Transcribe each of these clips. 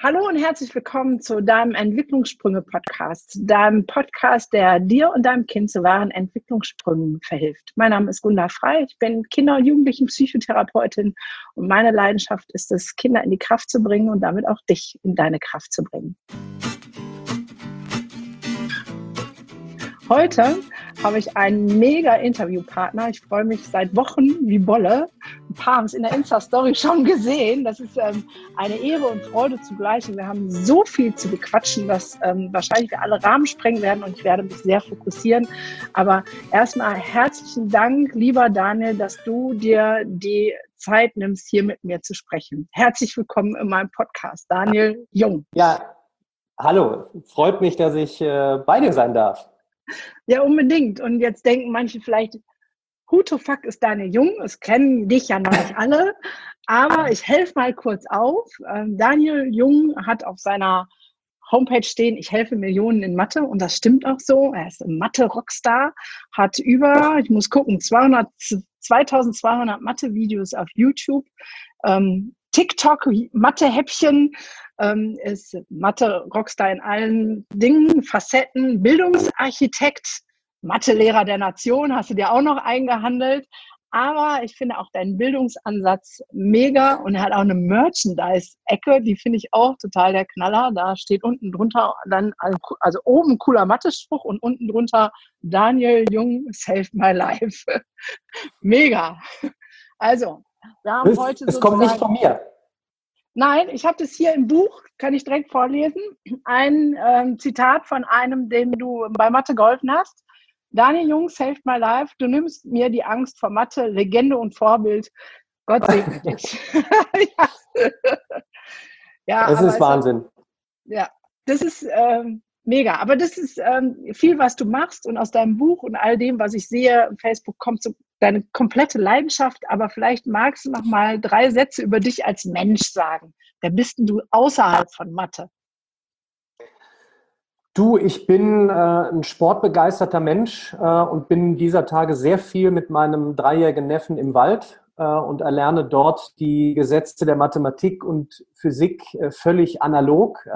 Hallo und herzlich willkommen zu deinem Entwicklungssprünge-Podcast, deinem Podcast, der dir und deinem Kind zu wahren Entwicklungssprüngen verhilft. Mein Name ist Gunda Frei, ich bin Kinder- und Jugendlichen-Psychotherapeutin und meine Leidenschaft ist es, Kinder in die Kraft zu bringen und damit auch dich in deine Kraft zu bringen. Heute habe ich einen mega Interviewpartner. Ich freue mich seit Wochen wie Bolle. Ein paar haben es in der Insta-Story schon gesehen. Das ist eine Ehre und Freude zugleich. Und wir haben so viel zu bequatschen, dass wahrscheinlich wir alle Rahmen sprengen werden und ich werde mich sehr fokussieren. Aber erstmal herzlichen Dank, lieber Daniel, dass du dir die Zeit nimmst, hier mit mir zu sprechen. Herzlich willkommen in meinem Podcast, Daniel Jung. Ja, hallo. Freut mich, dass ich bei dir sein darf. Ja, unbedingt. Und jetzt denken manche vielleicht, who the fuck ist Daniel Jung? Es kennen dich ja noch nicht alle, aber ich helfe mal kurz auf. Daniel Jung hat auf seiner Homepage stehen, ich helfe Millionen in Mathe und das stimmt auch so. Er ist ein Mathe-Rockstar, hat über, ich muss gucken, 2200 Mathe-Videos auf YouTube, TikTok, Mathe-Häppchen, ist Mathe-Rockstar in allen Dingen, Facetten, Bildungsarchitekt, Mathelehrer der Nation, hast du dir auch noch eingehandelt. Aber ich finde auch deinen Bildungsansatz mega und er hat auch eine Merchandise-Ecke, die finde ich auch total der Knaller. Da steht unten drunter dann, also oben ein cooler Mathe-Spruch und unten drunter Daniel Jung saved my life. Mega. Also, wir haben heute es kommt nicht von mir. Nein, ich habe das hier im Buch, kann ich direkt vorlesen. Ein Zitat von einem, dem du bei Mathe geholfen hast. Daniel Jung saved my life. Du nimmst mir die Angst vor Mathe, Legende und Vorbild. Gott segne dich. Ja, es ist Wahnsinn. Ja, das ist mega. Aber das ist viel, was du machst und aus deinem Buch und all dem, was ich sehe, Facebook kommt so deine komplette Leidenschaft. Aber vielleicht magst du noch mal 3 Sätze über dich als Mensch sagen. Wer bist denn du außerhalb von Mathe? Du, ich bin ein sportbegeisterter Mensch und bin dieser Tage sehr viel mit meinem 3-jährigen Neffen im Wald und erlerne dort die Gesetze der Mathematik und Physik völlig analog.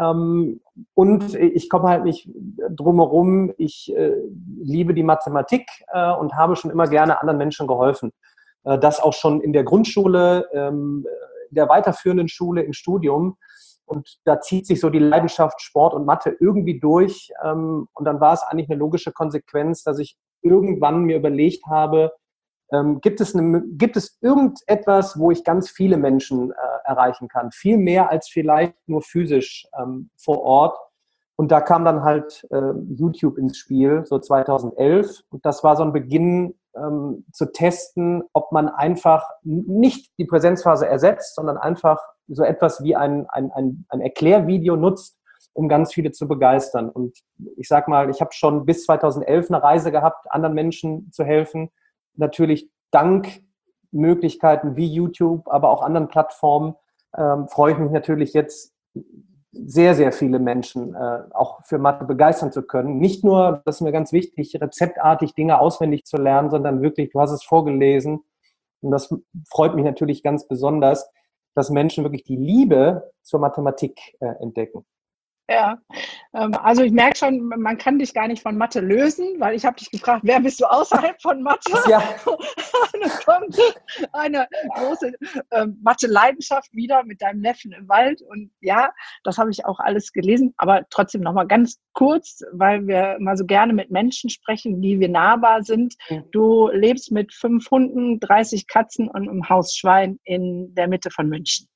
Und ich komme halt nicht drumherum. Ich liebe die Mathematik und habe schon immer gerne anderen Menschen geholfen. Das auch schon in der Grundschule, in der weiterführenden Schule, im Studium. Und da zieht sich so die Leidenschaft Sport und Mathe irgendwie durch. Und dann war es eigentlich eine logische Konsequenz, dass ich irgendwann mir überlegt habe, gibt es irgendetwas, wo ich ganz viele Menschen erreichen kann? Viel mehr als vielleicht nur physisch vor Ort. Und da kam dann halt YouTube ins Spiel, so 2011. Und das war so ein Beginn zu testen, ob man einfach nicht die Präsenzphase ersetzt, sondern einfach so etwas wie ein Erklärvideo nutzt, um ganz viele zu begeistern. Und ich sag mal, ich habe schon bis 2011 eine Reise gehabt, anderen Menschen zu helfen. Natürlich dank Möglichkeiten wie YouTube, aber auch anderen Plattformen freue ich mich natürlich jetzt, sehr, sehr viele Menschen auch für Mathe begeistern zu können. Nicht nur, das ist mir ganz wichtig, rezeptartig Dinge auswendig zu lernen, sondern wirklich, du hast es vorgelesen. Und das freut mich natürlich ganz besonders, dass Menschen wirklich die Liebe zur Mathematik entdecken. Ja, also ich merke schon, man kann dich gar nicht von Mathe lösen, weil ich habe dich gefragt, wer bist du außerhalb von Mathe? Ja. Und es kommt eine große Mathe-Leidenschaft wieder mit deinem Neffen im Wald. Und ja, das habe ich auch alles gelesen, aber trotzdem nochmal ganz kurz, weil wir immer so gerne mit Menschen sprechen, die wir nahbar sind. Du lebst mit 5 Hunden, 30 Katzen und einem Hausschwein in der Mitte von München.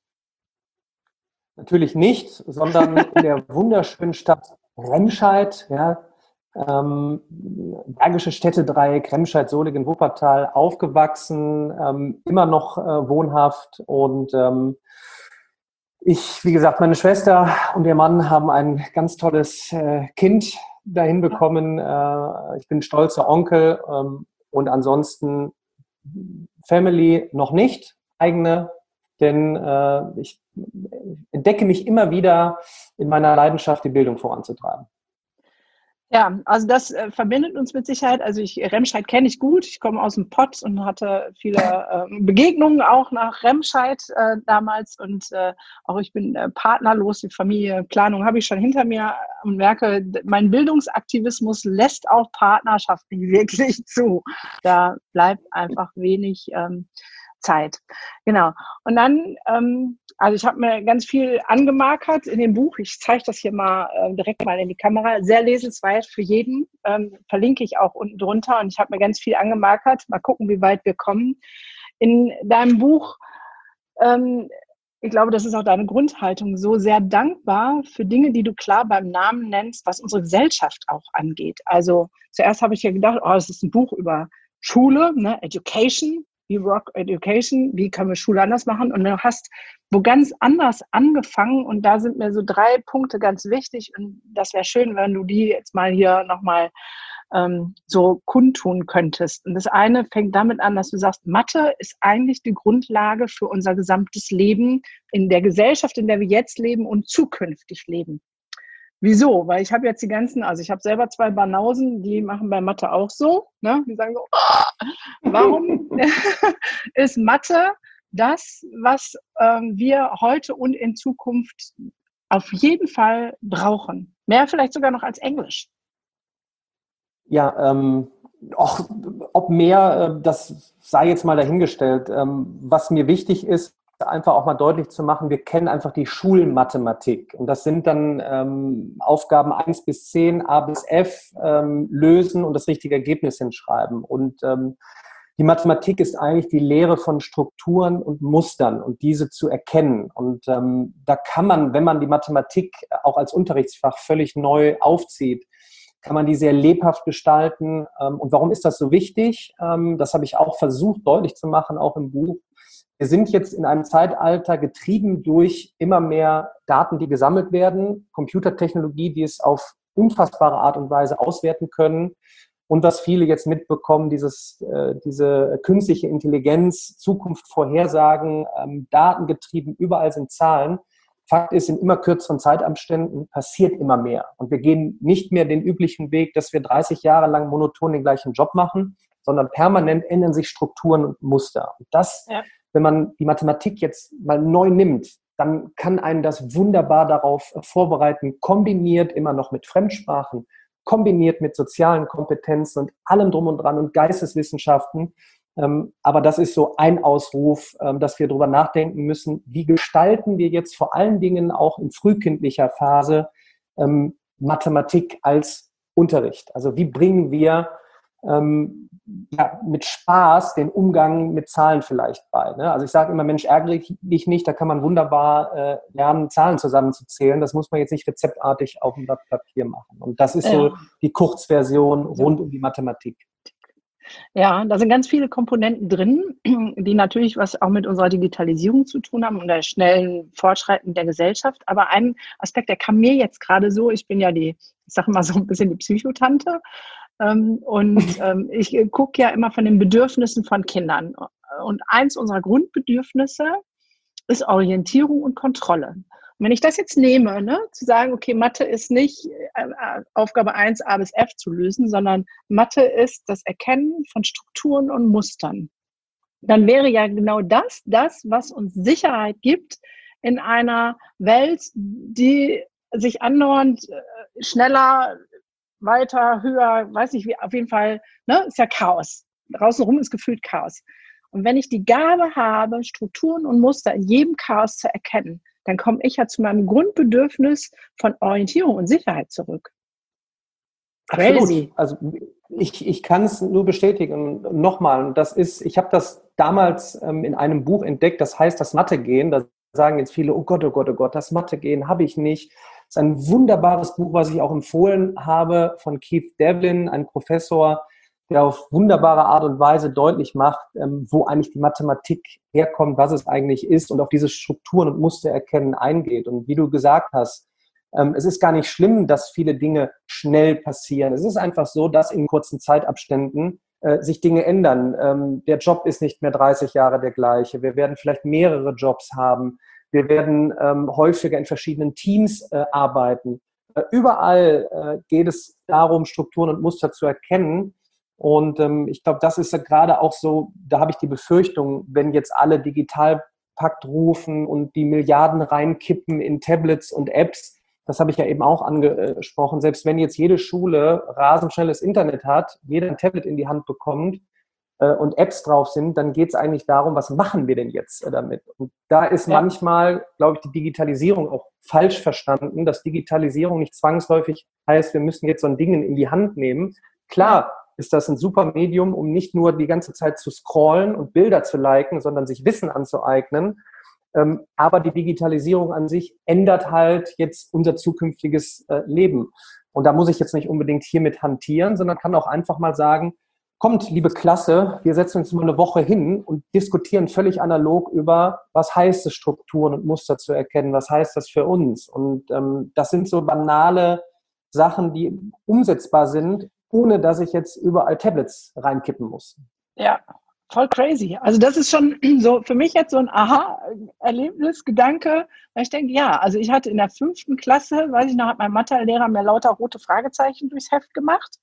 Natürlich nicht, sondern in der wunderschönen Stadt Remscheid, ja, Bergische Städtedreieck, Remscheid, Solingen, Wuppertal, aufgewachsen, immer noch wohnhaft und ich, wie gesagt, meine Schwester und ihr Mann haben ein ganz tolles Kind dahin bekommen. Ich bin stolzer Onkel und ansonsten Family noch nicht, eigene, denn ich entdecke mich immer wieder in meiner Leidenschaft, die Bildung voranzutreiben. Ja, also das verbindet uns mit Sicherheit. Also Remscheid kenne ich gut. Ich komme aus dem Pott und hatte viele Begegnungen auch nach Remscheid damals. Und auch ich bin partnerlos, die Familienplanung habe ich schon hinter mir und merke, mein Bildungsaktivismus lässt auch Partnerschaften wirklich zu. Da bleibt einfach wenig Zeit. Genau. Und dann, also ich habe mir ganz viel angemarkert in dem Buch. Ich zeige das hier mal direkt mal in die Kamera. Sehr lesenswert für jeden. Verlinke ich auch unten drunter. Und ich habe mir ganz viel angemarkert. Mal gucken, wie weit wir kommen. In deinem Buch, ich glaube, das ist auch deine Grundhaltung, so sehr dankbar für Dinge, die du klar beim Namen nennst, was unsere Gesellschaft auch angeht. Also zuerst habe ich ja gedacht, oh, das ist ein Buch über Schule, ne, Education, wie Rock Education, wie können wir Schule anders machen? Und du hast wo ganz anders angefangen und da sind mir so 3 Punkte ganz wichtig und das wäre schön, wenn du die jetzt mal hier nochmal so kundtun könntest. Und das eine fängt damit an, dass du sagst, Mathe ist eigentlich die Grundlage für unser gesamtes Leben in der Gesellschaft, in der wir jetzt leben und zukünftig leben. Wieso? Weil ich habe jetzt also ich habe selber 2 Banausen, die machen bei Mathe auch so. Ne? Die sagen so, oh, warum ist Mathe das, was wir heute und in Zukunft auf jeden Fall brauchen? Mehr vielleicht sogar noch als Englisch. Ja, ob mehr, das sei jetzt mal dahingestellt. Was mir wichtig ist, einfach auch mal deutlich zu machen, wir kennen einfach die Schulmathematik. Und das sind dann Aufgaben 1 bis 10, A bis F, lösen und das richtige Ergebnis hinschreiben. Und die Mathematik ist eigentlich die Lehre von Strukturen und Mustern und diese zu erkennen. Und da kann man, wenn man die Mathematik auch als Unterrichtsfach völlig neu aufzieht, kann man die sehr lebhaft gestalten. Und warum ist das so wichtig? Das habe ich auch versucht deutlich zu machen, auch im Buch. Wir sind jetzt in einem Zeitalter getrieben durch immer mehr Daten, die gesammelt werden, Computertechnologie, die es auf unfassbare Art und Weise auswerten können. Und was viele jetzt mitbekommen, diese künstliche Intelligenz, Zukunft vorhersagen, datengetrieben, überall sind Zahlen. Fakt ist, in immer kürzeren Zeitabständen passiert immer mehr. Und wir gehen nicht mehr den üblichen Weg, dass wir 30 Jahre lang monoton den gleichen Job machen, sondern permanent ändern sich Strukturen und Muster. Und das, wenn man die Mathematik jetzt mal neu nimmt, dann kann einen das wunderbar darauf vorbereiten, kombiniert immer noch mit Fremdsprachen, kombiniert mit sozialen Kompetenzen und allem drum und dran und Geisteswissenschaften. Aber das ist so ein Ausruf, dass wir darüber nachdenken müssen, wie gestalten wir jetzt vor allen Dingen auch in frühkindlicher Phase Mathematik als Unterricht? Also wie bringen wir mit Spaß den Umgang mit Zahlen vielleicht bei? Ne? Also ich sage immer, Mensch, ärgere dich nicht, da kann man wunderbar lernen, Zahlen zusammenzuzählen. Das muss man jetzt nicht rezeptartig auf dem Blatt Papier machen. Und das ist so die Kurzversion rund um die Mathematik. Ja, da sind ganz viele Komponenten drin, die natürlich was auch mit unserer Digitalisierung zu tun haben und der schnellen Fortschreiten der Gesellschaft. Aber ein Aspekt, der kam mir jetzt gerade so, ich bin ja ich sage mal so ein bisschen die Psychotante ich gucke ja immer von den Bedürfnissen von Kindern. Und eins unserer Grundbedürfnisse ist Orientierung und Kontrolle. Und wenn ich das jetzt nehme, ne, zu sagen, okay, Mathe ist nicht Aufgabe 1 A bis F zu lösen, sondern Mathe ist das Erkennen von Strukturen und Mustern, dann wäre ja genau das, was uns Sicherheit gibt in einer Welt, die sich andauernd schneller, weiter, höher, weiß nicht wie, auf jeden Fall, ne, ist ja Chaos. Draußen rum ist gefühlt Chaos. Und wenn ich die Gabe habe, Strukturen und Muster in jedem Chaos zu erkennen, dann komme ich ja zu meinem Grundbedürfnis von Orientierung und Sicherheit zurück. Crazy. Absolut. Also ich kann es nur bestätigen. Nochmal, ich habe das damals in einem Buch entdeckt, das heißt das Mathe-Gehen. Da sagen jetzt viele, oh Gott, oh Gott, oh Gott, das Mathe-Gehen habe ich nicht. Das ist ein wunderbares Buch, was ich auch empfohlen habe von Keith Devlin, ein Professor, der auf wunderbare Art und Weise deutlich macht, wo eigentlich die Mathematik herkommt, was es eigentlich ist und auf diese Strukturen und Muster erkennen eingeht. Und wie du gesagt hast, es ist gar nicht schlimm, dass viele Dinge schnell passieren. Es ist einfach so, dass in kurzen Zeitabständen sich Dinge ändern. Der Job ist nicht mehr 30 Jahre der gleiche. Wir werden vielleicht mehrere Jobs haben. Wir werden häufiger in verschiedenen Teams arbeiten. Überall geht es darum, Strukturen und Muster zu erkennen. Und ich glaube, das ist ja gerade auch so, da habe ich die Befürchtung, wenn jetzt alle Digitalpakt rufen und die Milliarden reinkippen in Tablets und Apps, das habe ich ja eben auch angesprochen, selbst wenn jetzt jede Schule rasend schnelles Internet hat, jeder ein Tablet in die Hand bekommt und Apps drauf sind, dann geht es eigentlich darum, was machen wir denn jetzt damit? Und da ist manchmal, glaube ich, die Digitalisierung auch falsch verstanden, dass Digitalisierung nicht zwangsläufig heißt, wir müssen jetzt so ein Ding in die Hand nehmen. Klar ist das ein super Medium, um nicht nur die ganze Zeit zu scrollen und Bilder zu liken, sondern sich Wissen anzueignen. Aber die Digitalisierung an sich ändert halt jetzt unser zukünftiges Leben. Und da muss ich jetzt nicht unbedingt hiermit hantieren, sondern kann auch einfach mal sagen, kommt, liebe Klasse, wir setzen uns mal eine Woche hin und diskutieren völlig analog über, was heißt es, Strukturen und Muster zu erkennen, was heißt das für uns. Und das sind so banale Sachen, die umsetzbar sind, ohne dass ich jetzt überall Tablets reinkippen muss. Ja, voll crazy. Also das ist schon so für mich jetzt so ein Aha-Erlebnis, Gedanke, weil ich denke, ja, also ich hatte in der 5. Klasse, weiß ich noch, hat mein Mathelehrer mir lauter rote Fragezeichen durchs Heft gemacht,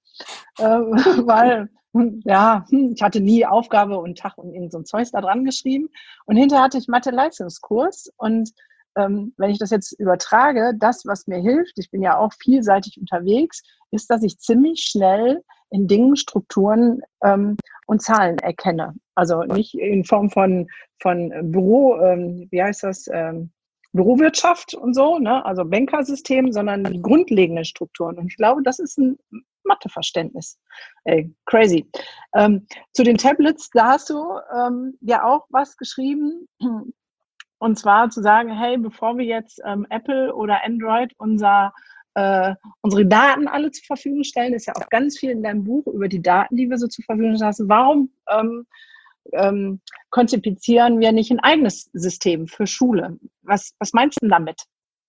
weil ich hatte nie Aufgabe und Tag und irgend so ein Zeugs da dran geschrieben. Und hinterher hatte ich Mathe-Leistungskurs und wenn ich das jetzt übertrage, das, was mir hilft, ich bin ja auch vielseitig unterwegs, ist, dass ich ziemlich schnell in Dingen Strukturen und Zahlen erkenne. Also nicht in Form von Büro, Bürowirtschaft und so, ne? Also Bankersystem, sondern die grundlegenden Strukturen. Und ich glaube, das ist ein Matheverständnis. Ey, crazy. Zu den Tablets, da hast du ja auch was geschrieben. Und zwar zu sagen, hey, bevor wir jetzt Apple oder Android unsere Daten alle zur Verfügung stellen, ist ja auch ganz viel in deinem Buch über die Daten, die wir so zur Verfügung lassen. Warum konzipieren wir nicht ein eigenes System für Schule? Was meinst du denn damit?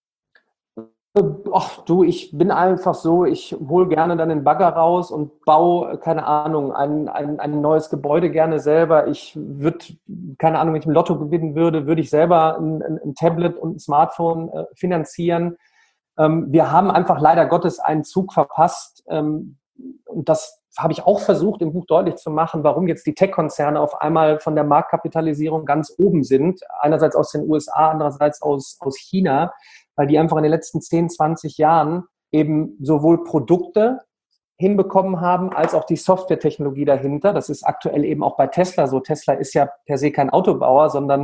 Ach du, ich bin einfach so, ich hole gerne dann den Bagger raus und baue, keine Ahnung, ein neues Gebäude gerne selber. Ich würde, keine Ahnung, wenn ich im Lotto gewinnen würde, würde ich selber ein Tablet und ein Smartphone finanzieren. Wir haben einfach leider Gottes einen Zug verpasst. Und das habe ich auch versucht, im Buch deutlich zu machen, warum jetzt die Tech-Konzerne auf einmal von der Marktkapitalisierung ganz oben sind. Einerseits aus den USA, andererseits aus China, weil die einfach in den letzten 10, 20 Jahren eben sowohl Produkte hinbekommen haben, als auch die Softwaretechnologie dahinter. Das ist aktuell eben auch bei Tesla so. Tesla ist ja per se kein Autobauer, sondern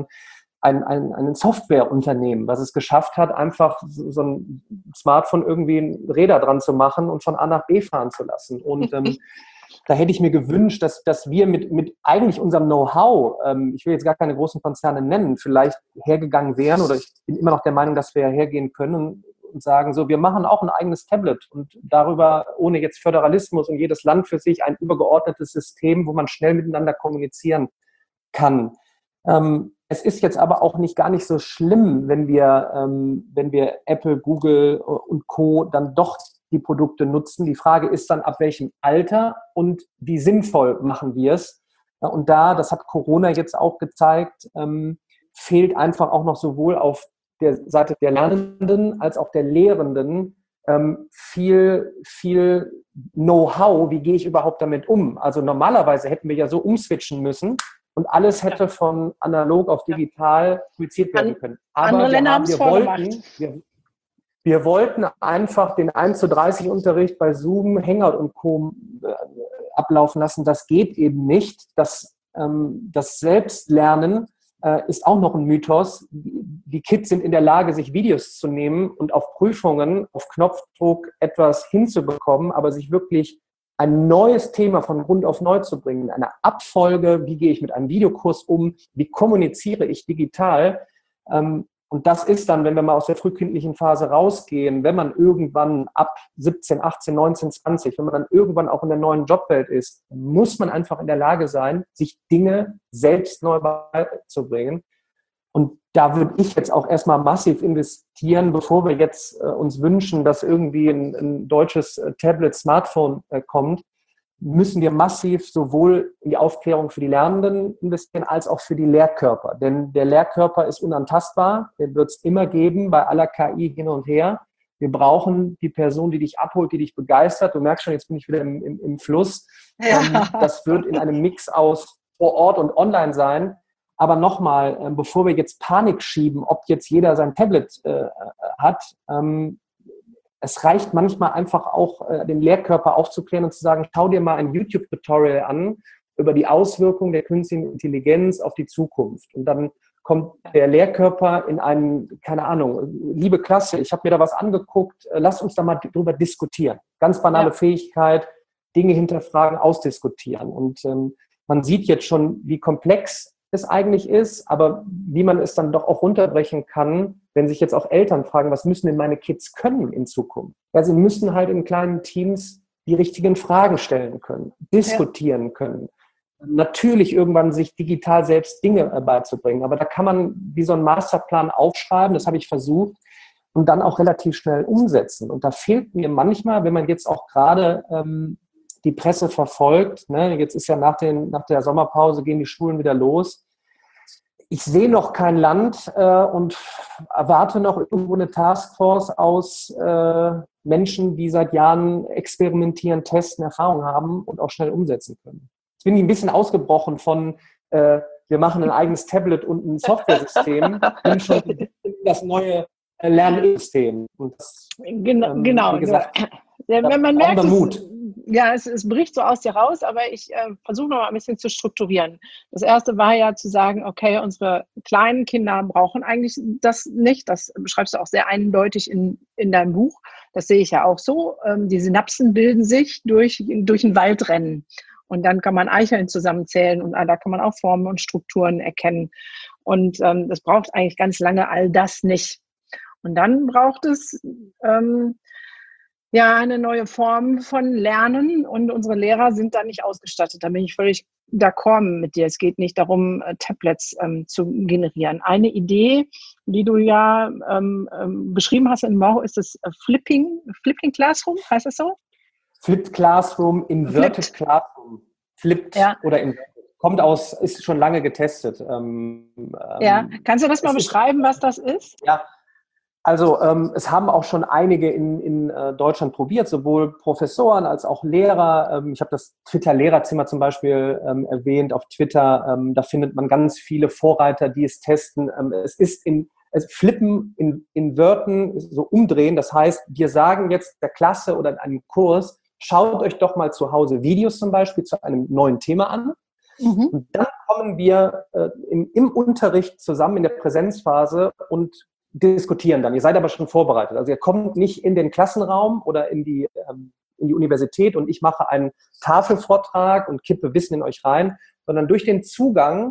ein Softwareunternehmen, was es geschafft hat, einfach so ein Smartphone irgendwie Räder dran zu machen und von A nach B fahren zu lassen. Und da hätte ich mir gewünscht, dass wir mit eigentlich unserem Know-how, ich will jetzt gar keine großen Konzerne nennen, vielleicht hergegangen wären, oder ich bin immer noch der Meinung, dass wir hergehen können und sagen, so, wir machen auch ein eigenes Tablet und darüber, ohne jetzt Föderalismus und jedes Land für sich, ein übergeordnetes System, wo man schnell miteinander kommunizieren kann. Es ist jetzt aber auch gar nicht so schlimm, wenn wir Apple, Google und Co. dann doch die Produkte nutzen. Die Frage ist dann, ab welchem Alter und wie sinnvoll machen wir es. Und das hat Corona jetzt auch gezeigt, fehlt einfach auch noch sowohl auf der Seite der Lernenden als auch der Lehrenden viel Know-how, wie gehe ich überhaupt damit um. Also normalerweise hätten wir ja so umswitchen müssen und alles hätte von analog auf digital kommuniziert werden können. Aber andere Länder haben es vorgemacht. Wir wollten einfach den 1:30 Unterricht bei Zoom, Hangout und Co. Ablaufen lassen. Das geht eben nicht. Das Selbstlernen ist auch noch ein Mythos. Die Kids sind in der Lage, sich Videos zu nehmen und auf Prüfungen, auf Knopfdruck etwas hinzubekommen, aber sich wirklich ein neues Thema von Grund auf neu zu bringen, eine Abfolge, wie gehe ich mit einem Videokurs um, wie kommuniziere ich digital. Und das ist dann, wenn wir mal aus der frühkindlichen Phase rausgehen, wenn man irgendwann ab 17, 18, 19, 20, wenn man dann irgendwann auch in der neuen Jobwelt ist, muss man einfach in der Lage sein, sich Dinge selbst neu beizubringen. Und da würde ich jetzt auch erstmal massiv investieren, bevor wir jetzt uns wünschen, dass irgendwie ein deutsches Tablet, Smartphone kommt, müssen wir massiv sowohl in die Aufklärung für die Lernenden investieren, als auch für die Lehrkörper. Denn der Lehrkörper ist unantastbar, den wird es immer geben, bei aller KI hin und her. Wir brauchen die Person, die dich abholt, die dich begeistert. Du merkst schon, jetzt bin ich wieder im Fluss. Ja. Das wird in einem Mix aus vor Ort und online sein. Aber nochmal, bevor wir jetzt Panik schieben, ob jetzt jeder sein Tablet hat, es reicht manchmal einfach auch, den Lehrkörper aufzuklären und zu sagen, schau dir mal ein YouTube-Tutorial an über die Auswirkungen der künstlichen Intelligenz auf die Zukunft. Und dann kommt der Lehrkörper in einen, keine Ahnung, liebe Klasse, ich habe mir da was angeguckt, lasst uns da mal drüber diskutieren. Ganz banale Fähigkeit, Dinge hinterfragen, ausdiskutieren. Und man sieht jetzt schon, wie komplex es eigentlich ist, aber wie man es dann doch auch runterbrechen kann, wenn sich jetzt auch Eltern fragen, was müssen denn meine Kids können in Zukunft? Ja, sie müssen halt in kleinen Teams die richtigen Fragen stellen können, diskutieren können. Natürlich irgendwann sich digital selbst Dinge beizubringen, aber da kann man wie so einen Masterplan aufschreiben, das habe ich versucht, und dann auch relativ schnell umsetzen. Und da fehlt mir manchmal, wenn man jetzt auch gerade die Presse verfolgt, ne, jetzt ist ja nach der Sommerpause gehen die Schulen wieder los. Ich sehe noch kein Land und erwarte noch irgendwo eine Taskforce aus Menschen, die seit Jahren experimentieren, testen, Erfahrung haben und auch schnell umsetzen können. Jetzt bin ich ein bisschen ausgebrochen von wir machen ein eigenes Tablet und ein Softwaresystem, bin schon das neue Lernsystem. Und das, Genau. wie gesagt, man merkt Mut. Es bricht so aus dir raus, aber ich versuche noch mal ein bisschen zu strukturieren. Das erste war ja zu sagen, okay, unsere kleinen Kinder brauchen eigentlich das nicht. Das beschreibst du auch sehr eindeutig in deinem Buch. Das sehe ich ja auch so. Die Synapsen bilden sich durch ein Waldrennen. Und dann kann man Eicheln zusammenzählen und da kann man auch Formen und Strukturen erkennen. Und das braucht eigentlich ganz lange all das nicht. Und dann braucht es eine neue Form von Lernen und unsere Lehrer sind da nicht ausgestattet. Da bin ich völlig d'accord mit dir. Es geht nicht darum, Tablets zu generieren. Eine Idee, die du ja beschrieben hast in Mau, ist das Flipping Classroom, heißt das so? Flipped Classroom, Inverted Classroom. Flipped oder Inverted. Kommt aus, ist schon lange getestet. Kannst du das mal beschreiben, was das ist? Ja, also es haben auch schon einige in Deutschland probiert, sowohl Professoren als auch Lehrer. Ich habe das Twitter-Lehrerzimmer zum Beispiel erwähnt auf Twitter. Da findet man ganz viele Vorreiter, die es testen. Es ist Flippen in Wörtern, so umdrehen. Das heißt, wir sagen jetzt der Klasse oder in einem Kurs, schaut euch doch mal zu Hause Videos zum Beispiel zu einem neuen Thema an. Mhm. Und dann kommen wir im Unterricht zusammen in der Präsenzphase und diskutieren dann. Ihr seid aber schon vorbereitet. Also ihr kommt nicht in den Klassenraum oder in die Universität und ich mache einen Tafelvortrag und kippe Wissen in euch rein, sondern durch den Zugang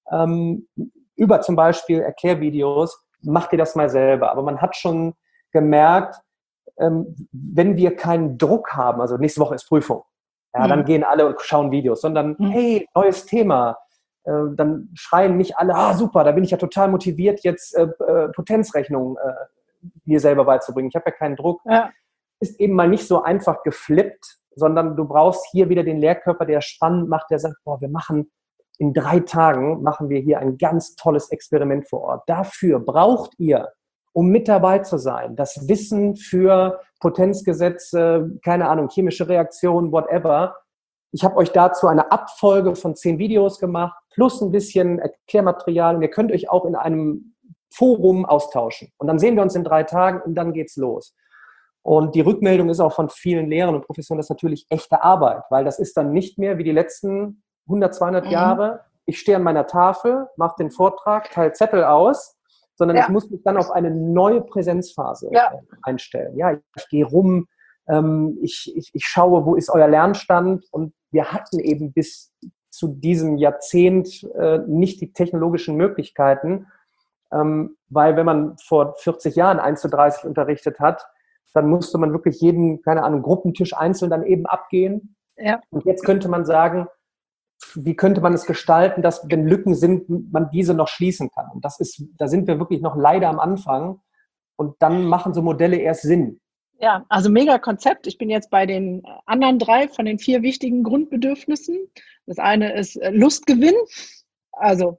über zum Beispiel Erklärvideos macht ihr das mal selber. Aber man hat schon gemerkt, wenn wir keinen Druck haben, also nächste Woche ist Prüfung, dann gehen alle und schauen Videos, sondern hey, neues Thema, dann schreien nicht alle, super, da bin ich ja total motiviert, jetzt Potenzrechnungen mir selber beizubringen. Ich habe ja keinen Druck. Ja. Ist eben mal nicht so einfach geflippt, sondern du brauchst hier wieder den Lehrkörper, der spannend macht, der sagt, in 3 Tagen machen wir hier ein ganz tolles Experiment vor Ort. Dafür braucht ihr, um mit dabei zu sein, das Wissen für Potenzgesetze, keine Ahnung, chemische Reaktionen, whatever. Ich habe euch dazu eine Abfolge von 10 Videos gemacht, plus ein bisschen Erklärmaterial. Und ihr könnt euch auch in einem Forum austauschen. Und dann sehen wir uns in 3 Tagen und dann geht's los. Und die Rückmeldung ist auch von vielen Lehrern und Professoren, das ist natürlich echte Arbeit, weil das ist dann nicht mehr wie die letzten 100, 200 Jahre. Ich stehe an meiner Tafel, mache den Vortrag, teile Zettel aus, sondern ich muss mich dann auf eine neue Präsenzphase einstellen. Ja, ich gehe rum, ich schaue, wo ist euer Lernstand, und wir hatten eben bis zu diesem Jahrzehnt nicht die technologischen Möglichkeiten, weil wenn man vor 40 Jahren 1:30 unterrichtet hat, dann musste man wirklich jeden, keine Ahnung, Gruppentisch einzeln dann eben abgehen. Ja. Und jetzt könnte man sagen, wie könnte man es gestalten, dass, wenn Lücken sind, man diese noch schließen kann. Und da sind wir wirklich noch leider am Anfang. Und dann machen so Modelle erst Sinn. Ja, also mega Konzept. Ich bin jetzt bei den anderen 3 von den 4 wichtigen Grundbedürfnissen. Das eine ist Lustgewinn. Also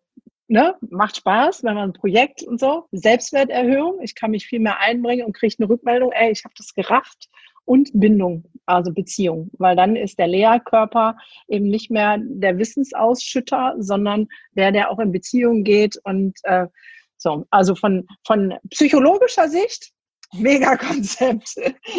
ne, macht Spaß, wenn man ein Projekt und so, Selbstwerterhöhung, ich kann mich viel mehr einbringen und kriege eine Rückmeldung, ey, ich habe das gerafft und Bindung, also Beziehung, weil dann ist der Lehrkörper eben nicht mehr der Wissensausschütter, sondern der auch in Beziehung geht und so, also von psychologischer Sicht, mega Konzept.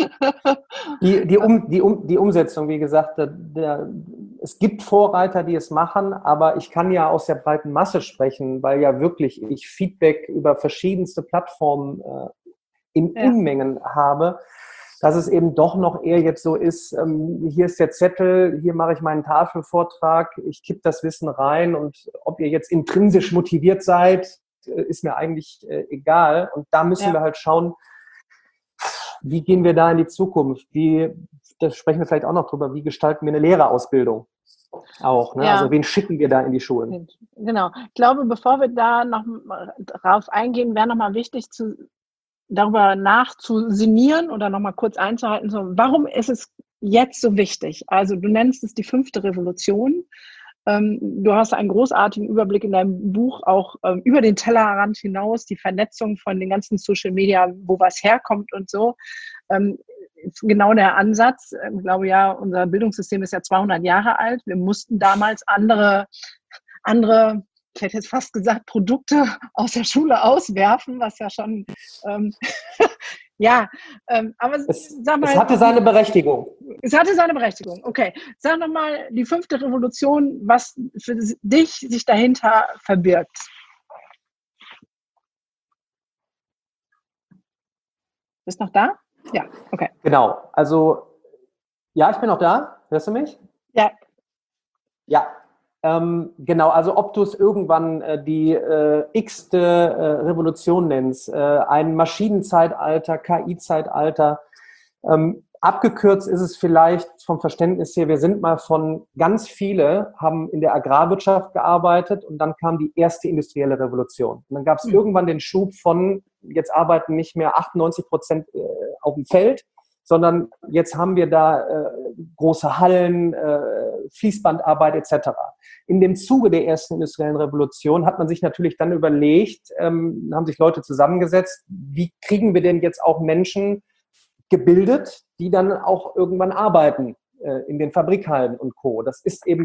Die Umsetzung, wie gesagt, es gibt Vorreiter, die es machen, aber ich kann ja aus der breiten Masse sprechen, weil ja wirklich ich Feedback über verschiedenste Plattformen in Unmengen habe, dass es eben doch noch eher jetzt so ist, hier ist der Zettel, hier mache ich meinen Tafelvortrag, ich kipp das Wissen rein und ob ihr jetzt intrinsisch motiviert seid, ist mir eigentlich egal. Und da müssen wir halt schauen, wie gehen wir da in die Zukunft? Da sprechen wir vielleicht auch noch drüber, wie gestalten wir eine Lehrerausbildung auch? Ne? Ja. Also wen schicken wir da in die Schulen? Genau. Ich glaube, bevor wir da noch drauf eingehen, wäre nochmal wichtig, darüber nachzusinnieren oder nochmal kurz einzuhalten, so, warum ist es jetzt so wichtig? Also du nennst es die 5. Revolution. Du hast einen großartigen Überblick in deinem Buch auch über den Tellerrand hinaus, die Vernetzung von den ganzen Social Media, wo was herkommt und so. Genau der Ansatz. Ich glaube ja, unser Bildungssystem ist ja 200 Jahre alt. Wir mussten damals andere, ich hätte jetzt fast gesagt, Produkte aus der Schule auswerfen, was ja schon, aber sag mal. Es hatte seine Berechtigung. Es hatte seine Berechtigung, okay. Sag nochmal die 5. Revolution, was für dich sich dahinter verbirgt. Bist du noch da? Ja, okay. Genau, also, ja, ich bin noch da. Hörst du mich? Ja. Ja. Genau, also ob du es irgendwann die x-te Revolution nennst, ein Maschinenzeitalter, KI-Zeitalter, abgekürzt ist es vielleicht vom Verständnis her, wir sind mal ganz viele haben in der Agrarwirtschaft gearbeitet und dann kam die erste industrielle Revolution. Und dann gab es irgendwann den Schub von, jetzt arbeiten nicht mehr 98% auf dem Feld, sondern jetzt haben wir da große Hallen, Fließbandarbeit etc. In dem Zuge der ersten industriellen Revolution hat man sich natürlich dann überlegt, haben sich Leute zusammengesetzt, wie kriegen wir denn jetzt auch Menschen gebildet, die dann auch irgendwann arbeiten in den Fabrikhallen und Co. Das ist eben,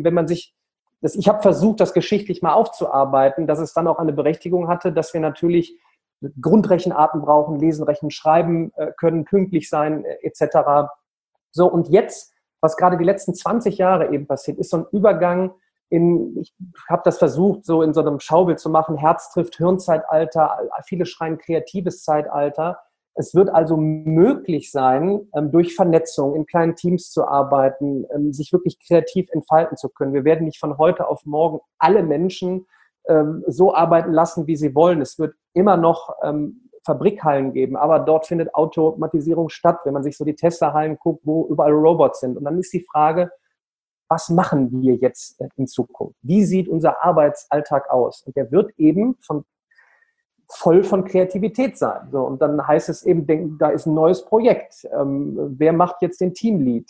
ich habe versucht, das geschichtlich mal aufzuarbeiten, dass es dann auch eine Berechtigung hatte, dass wir natürlich Grundrechenarten brauchen, lesen, rechnen, schreiben können, pünktlich sein, etc. So, und jetzt, was gerade die letzten 20 Jahre eben passiert, ist so ein Übergang ich habe das versucht, so in so einem Schaubild zu machen, Herz trifft Hirnzeitalter, viele schreien kreatives Zeitalter. Es wird also möglich sein, durch Vernetzung in kleinen Teams zu arbeiten, sich wirklich kreativ entfalten zu können. Wir werden nicht von heute auf morgen alle Menschen so arbeiten lassen, wie sie wollen. Es wird immer noch Fabrikhallen geben, aber dort findet Automatisierung statt, wenn man sich so die Tesla-Hallen guckt, wo überall Robots sind. Und dann ist die Frage, was machen wir jetzt in Zukunft? Wie sieht unser Arbeitsalltag aus? Und der wird eben voll von Kreativität sein. So, und dann heißt es eben, da ist ein neues Projekt. Wer macht jetzt den Teamlead?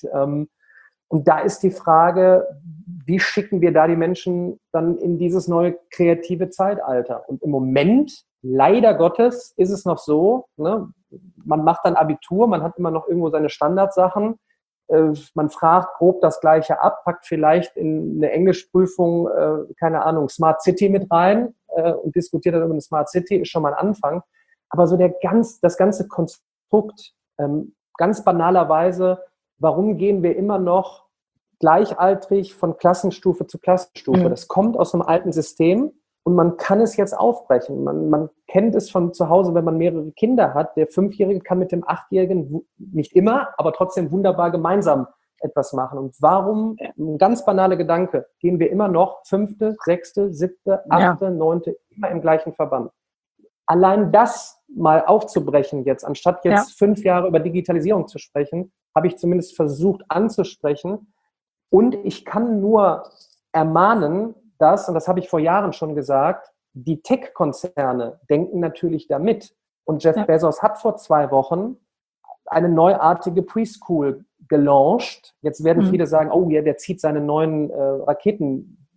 Und da ist die Frage, wie schicken wir da die Menschen dann in dieses neue kreative Zeitalter? Und im Moment, leider Gottes, ist es noch so, ne, man macht dann Abitur, man hat immer noch irgendwo seine Standardsachen, man fragt grob das Gleiche ab, packt vielleicht in eine Englischprüfung, keine Ahnung, Smart City mit rein und diskutiert dann über eine Smart City, ist schon mal ein Anfang. Aber so das ganze Konstrukt, ganz banalerweise, warum gehen wir immer noch gleichaltrig von Klassenstufe zu Klassenstufe? Mhm. Das kommt aus einem alten System und man kann es jetzt aufbrechen. Man kennt es von zu Hause, wenn man mehrere Kinder hat. Der 5-Jährige kann mit dem 8-Jährigen nicht immer, aber trotzdem wunderbar gemeinsam etwas machen. Und warum, ein ganz banaler Gedanke, gehen wir immer noch 5., 6., 7., 8., 9. immer im gleichen Verband? Allein das mal aufzubrechen jetzt, anstatt jetzt 5 Jahre über Digitalisierung zu sprechen, habe ich zumindest versucht anzusprechen. Und ich kann nur ermahnen, und das habe ich vor Jahren schon gesagt, die Tech-Konzerne denken natürlich damit. Und Jeff Bezos hat vor 2 Wochen eine neuartige Preschool gelauncht. Jetzt werden viele sagen, oh ja, der zieht seine neuen Raketen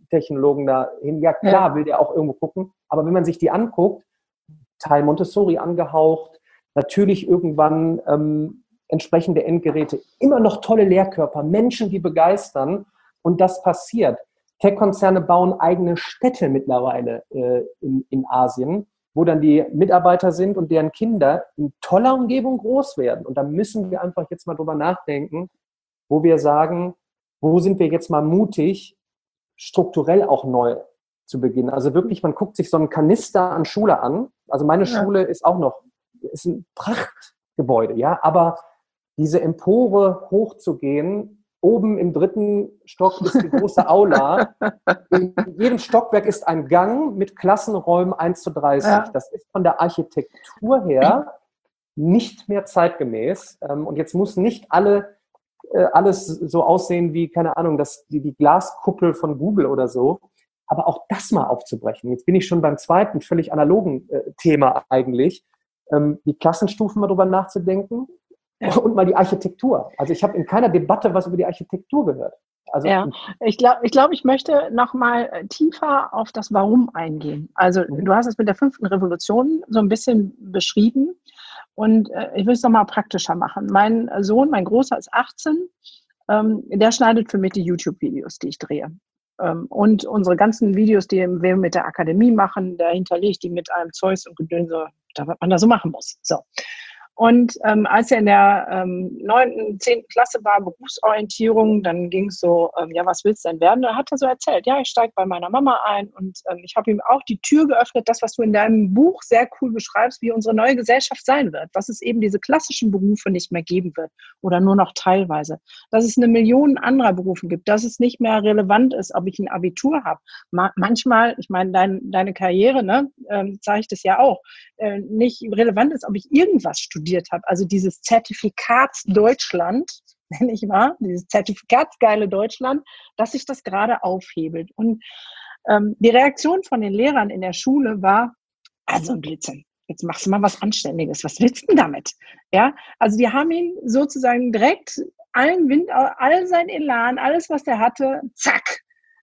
IT-Technologen da hin. Ja klar, will der auch irgendwo gucken. Aber wenn man sich die anguckt, Teil Montessori angehaucht, natürlich irgendwann entsprechende Endgeräte, immer noch tolle Lehrkörper, Menschen, die begeistern. Und das passiert. Tech-Konzerne bauen eigene Städte mittlerweile in Asien, wo dann die Mitarbeiter sind und deren Kinder in toller Umgebung groß werden. Und da müssen wir einfach jetzt mal drüber nachdenken, wo wir sagen, wo sind wir jetzt mal mutig, strukturell auch neu zu beginnen. Also wirklich, man guckt sich so einen Kanister an Schule an. Also meine Schule ist ein Prachtgebäude, ja, aber diese Empore hochzugehen, oben im 3. Stock ist die große Aula. In jedem Stockwerk ist ein Gang mit Klassenräumen 1:30. Ja. Das ist von der Architektur her nicht mehr zeitgemäß. Und jetzt muss nicht alles so aussehen wie, keine Ahnung, die Glaskuppel von Google oder so. Aber auch das mal aufzubrechen. Jetzt bin ich schon beim zweiten, völlig analogen Thema eigentlich. Die Klassenstufen mal drüber nachzudenken. Und mal die Architektur. Also ich habe in keiner Debatte was über die Architektur gehört. Also ich glaube, ich möchte noch mal tiefer auf das Warum eingehen. Also du hast es mit der 5. Revolution so ein bisschen beschrieben und ich will es noch mal praktischer machen. Mein Sohn, mein Großer, ist 18. Der schneidet für mich die YouTube-Videos, die ich drehe. Und unsere ganzen Videos, die wir mit der Akademie machen, da hinterlege ich die mit einem Zeus und Gedönse, was man da so machen muss. So. Und als er in der 9., 10. Klasse war, Berufsorientierung, dann ging es so, ja, was willst du denn werden? Da hat er so erzählt, ja, ich steige bei meiner Mama ein und ich habe ihm auch die Tür geöffnet, das, was du in deinem Buch sehr cool beschreibst, wie unsere neue Gesellschaft sein wird, dass es eben diese klassischen Berufe nicht mehr geben wird oder nur noch teilweise, dass es 1 Million anderer Berufe gibt, dass es nicht mehr relevant ist, ob ich ein Abitur habe. Manchmal, ich meine, deine Karriere, ne, zeigt es ja auch, nicht relevant ist, ob ich irgendwas studiert habe. Also dieses Zertifikatsdeutschland, nenne ich mal, dieses zertifikatsgeile Deutschland, dass sich das gerade aufhebelt. Und die Reaktion von den Lehrern in der Schule war, also ein Blödsinn, jetzt machst du mal was Anständiges, was willst du denn damit? Ja, also die haben ihn sozusagen direkt allen Wind, all sein Elan, alles, was der hatte, zack,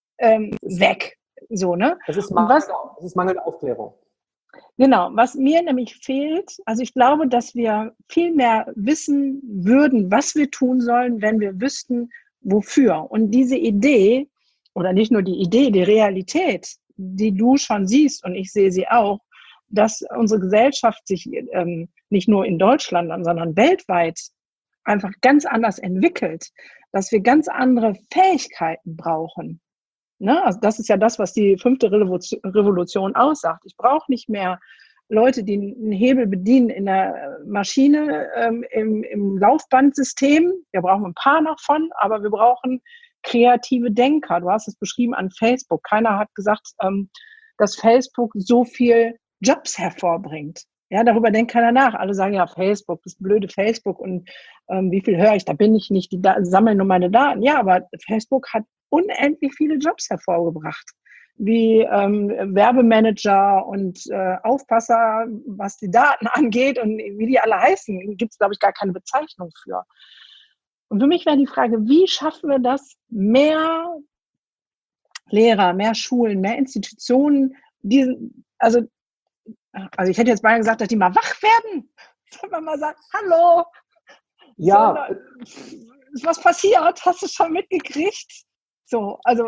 weg. So, ne? Das ist mangelnde Aufklärung. Genau, was mir nämlich fehlt, also ich glaube, dass wir viel mehr wissen würden, was wir tun sollen, wenn wir wüssten, wofür. Und diese Idee, oder nicht nur die Idee, die Realität, die du schon siehst und ich sehe sie auch, dass unsere Gesellschaft sich nicht nur in Deutschland, sondern weltweit einfach ganz anders entwickelt, dass wir ganz andere Fähigkeiten brauchen. Ne? Also das ist ja das, was die 5. Revolution aussagt. Ich brauche nicht mehr Leute, die einen Hebel bedienen in der Maschine, im Laufbandsystem. Wir brauchen ein paar noch von, aber wir brauchen kreative Denker. Du hast es beschrieben an Facebook. Keiner hat gesagt, dass Facebook so viel Jobs hervorbringt. Ja, darüber denkt keiner nach. Alle sagen ja, Facebook, das blöde Facebook und wie viel höre ich, da bin ich nicht, die sammeln nur meine Daten. Ja, aber Facebook hat unendlich viele Jobs hervorgebracht, wie Werbemanager und Aufpasser, was die Daten angeht und wie die alle heißen, gibt es, glaube ich, gar keine Bezeichnung für. Und für mich wäre die Frage, wie schaffen wir das, mehr Lehrer, mehr Schulen, mehr Institutionen, also ich hätte jetzt mal gesagt, dass die mal wach werden, dass man mal sagt, hallo, ja, ist was passiert, hast du schon mitgekriegt? So, also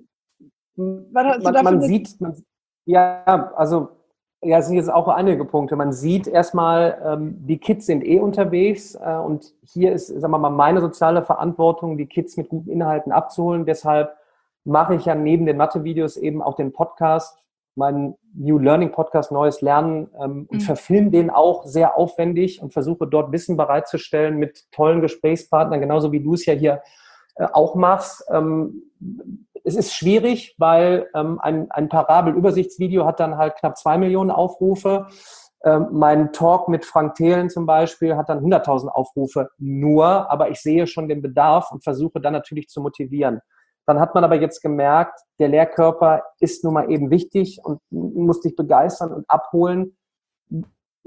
man sieht, es sind jetzt auch einige Punkte. Man sieht erstmal, die Kids sind unterwegs und hier ist, sagen wir mal, meine soziale Verantwortung, die Kids mit guten Inhalten abzuholen. Deshalb mache ich ja neben den Mathe-Videos eben auch den Podcast, meinen New Learning Podcast, Neues Lernen und verfilme den auch sehr aufwendig und versuche dort Wissen bereitzustellen mit tollen Gesprächspartnern, genauso wie du es ja hier auch machst. Es ist schwierig, weil ein Parabel-Übersichtsvideo hat dann halt knapp 2 Millionen Aufrufe. Mein Talk mit Frank Thelen zum Beispiel hat dann 100.000 Aufrufe nur, aber ich sehe schon den Bedarf und versuche dann natürlich zu motivieren. Dann hat man aber jetzt gemerkt, der Lehrkörper ist nun mal eben wichtig und muss dich begeistern und abholen.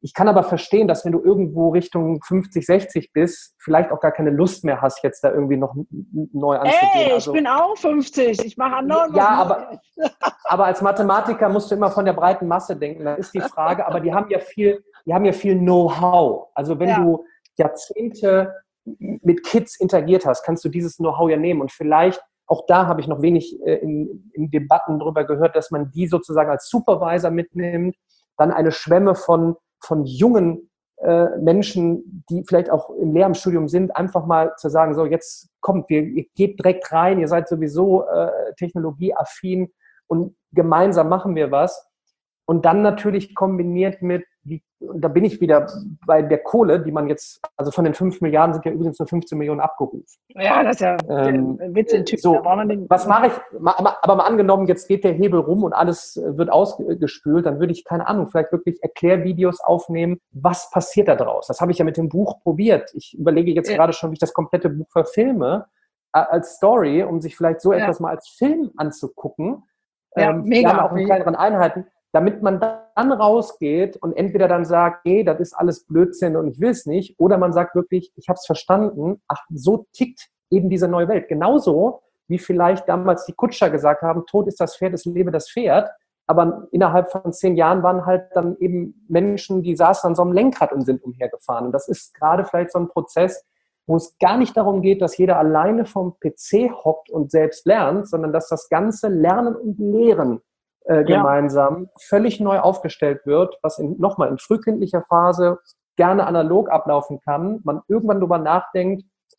Ich kann aber verstehen, dass wenn du irgendwo Richtung 50, 60 bist, vielleicht auch gar keine Lust mehr hast, jetzt da irgendwie noch neu anzugehen. Ey, also, ich bin auch 50. Ich mache andauernd was ja, aber als Mathematiker musst du immer von der breiten Masse denken. Da ist die Frage, aber die haben ja viel Know-how. Also wenn du Jahrzehnte mit Kids interagiert hast, kannst du dieses Know-how ja nehmen. Und vielleicht, auch da habe ich noch wenig in Debatten darüber gehört, dass man die sozusagen als Supervisor mitnimmt, dann eine Schwemme von jungen Menschen, die vielleicht auch im Lehramtsstudium sind, einfach mal zu sagen, so jetzt kommt, ihr geht direkt rein, ihr seid sowieso technologieaffin und gemeinsam machen wir was. Und dann natürlich kombiniert mit, und da bin ich wieder bei der Kohle, die man jetzt, also von den 5 Milliarden sind ja übrigens nur 15 Millionen abgerufen. Ja, das ist ja Witz in Typ. So, was mache ich? Aber mal angenommen, jetzt geht der Hebel rum und alles wird ausgespült, dann würde ich, keine Ahnung, vielleicht wirklich Erklärvideos aufnehmen, was passiert da draus? Das habe ich ja mit dem Buch probiert. Ich überlege jetzt gerade schon, wie ich das komplette Buch verfilme, als Story, um sich vielleicht so etwas mal als Film anzugucken. Mega. Auch in kleineren Einheiten, damit man dann rausgeht und entweder dann sagt, hey, das ist alles Blödsinn und ich will es nicht, oder man sagt wirklich, ich habe es verstanden, ach, so tickt eben diese neue Welt. Genauso wie vielleicht damals die Kutscher gesagt haben, tot ist das Pferd, es lebe das Pferd, aber innerhalb von 10 Jahren waren halt dann eben Menschen, die saßen an so einem Lenkrad und sind umhergefahren. Und das ist gerade vielleicht so ein Prozess, wo es gar nicht darum geht, dass jeder alleine vom PC hockt und selbst lernt, sondern dass das ganze Lernen und Lehren gemeinsam völlig neu aufgestellt wird, was nochmal in frühkindlicher Phase gerne analog ablaufen kann. Man irgendwann darüber nachdenkt,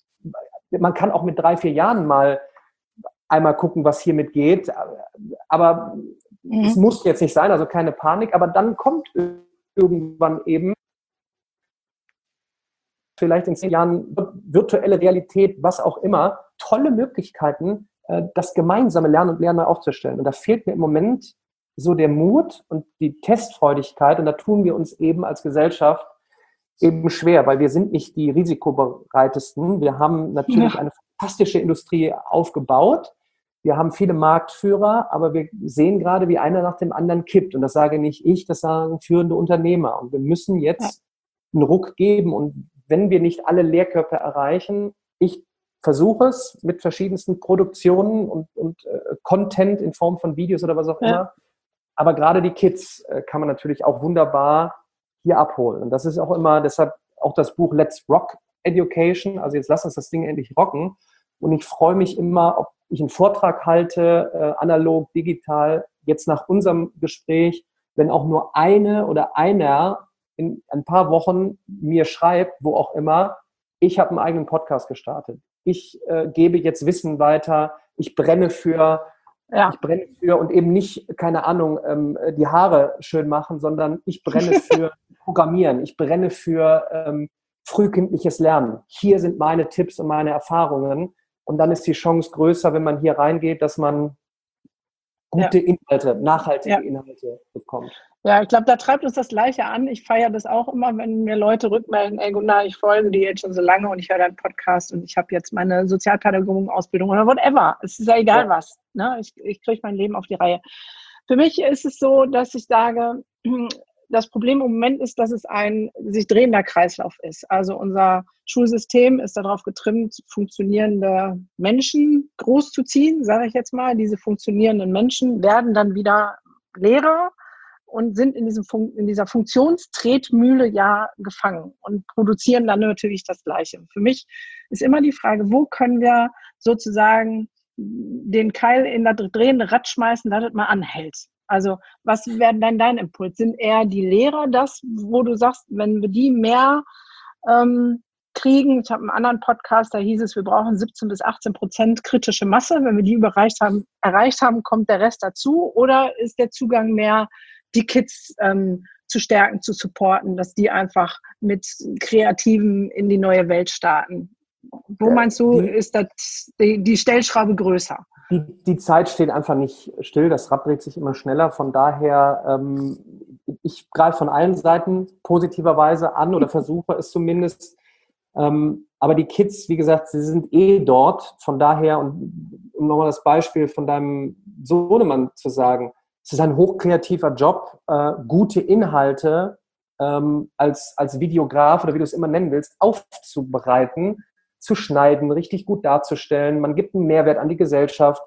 man kann auch mit 3, 4 Jahren mal einmal gucken, was hiermit geht, aber es muss jetzt nicht sein, also keine Panik, aber dann kommt irgendwann eben vielleicht in 10 Jahren virtuelle Realität, was auch immer, tolle Möglichkeiten, das gemeinsame Lernen und Lernen aufzustellen. Und da fehlt mir im Moment so der Mut und die Testfreudigkeit. Und da tun wir uns eben als Gesellschaft eben schwer, weil wir sind nicht die risikobereitesten. Wir haben natürlich eine fantastische Industrie aufgebaut. Wir haben viele Marktführer, aber wir sehen gerade, wie einer nach dem anderen kippt. Und das sage nicht ich, das sagen führende Unternehmer. Und wir müssen jetzt einen Ruck geben. Und wenn wir nicht alle Lehrkörper erreichen, ich versuche es mit verschiedensten Produktionen und Content in Form von Videos oder was auch immer. Aber gerade die Kids kann man natürlich auch wunderbar hier abholen. Und das ist auch immer, deshalb auch das Buch Let's Rock Education. Also jetzt lass uns das Ding endlich rocken. Und ich freue mich immer, ob ich einen Vortrag halte, analog, digital, jetzt nach unserem Gespräch, wenn auch nur eine oder einer in ein paar Wochen mir schreibt, wo auch immer, ich habe einen eigenen Podcast gestartet. Ich gebe jetzt Wissen weiter, ich brenne für und eben nicht, keine Ahnung, die Haare schön machen, sondern ich brenne für Programmieren, ich brenne für frühkindliches Lernen. Hier sind meine Tipps und meine Erfahrungen und dann ist die Chance größer, wenn man hier reingeht, dass man gute Inhalte, nachhaltige Inhalte bekommt. Ja, ich glaube, da treibt uns das Gleiche an. Ich feiere das auch immer, wenn mir Leute rückmelden, ey Gunnar, ich folge dir jetzt schon so lange und ich höre deinen Podcast und ich habe jetzt meine Sozialpädagogen-Ausbildung oder whatever. Es ist ja egal was. Ne? Ich kriege mein Leben auf die Reihe. Für mich ist es so, dass ich sage, das Problem im Moment ist, dass es ein sich drehender Kreislauf ist. Also unser Schulsystem ist darauf getrimmt, funktionierende Menschen großzuziehen, sage ich jetzt mal. Diese funktionierenden Menschen werden dann wieder Lehrer und sind in dieser Funktionstretmühle gefangen und produzieren dann natürlich das Gleiche. Für mich ist immer die Frage, wo können wir sozusagen den Keil in das drehende Rad schmeißen, dass es mal anhält. Also was wäre dann dein Impuls? Sind eher die Lehrer das, wo du sagst, wenn wir die mehr kriegen, ich habe einen anderen Podcast, da hieß es, wir brauchen 17-18% kritische Masse. Wenn wir die erreicht haben, kommt der Rest dazu. Oder ist der Zugang mehr, die Kids zu stärken, zu supporten, dass die einfach mit Kreativen in die neue Welt starten? Wo meinst du, ist das die Stellschraube größer? Die Zeit steht einfach nicht still, das Rad dreht sich immer schneller. Von daher, ich greife von allen Seiten positiverweise an oder versuche es zumindest. Aber die Kids, wie gesagt, sie sind dort. Von daher, und um nochmal das Beispiel von deinem Sohnemann zu sagen, es ist ein hochkreativer Job, gute Inhalte als Videograf oder wie du es immer nennen willst, aufzubereiten, zu schneiden, richtig gut darzustellen. Man gibt einen Mehrwert an die Gesellschaft.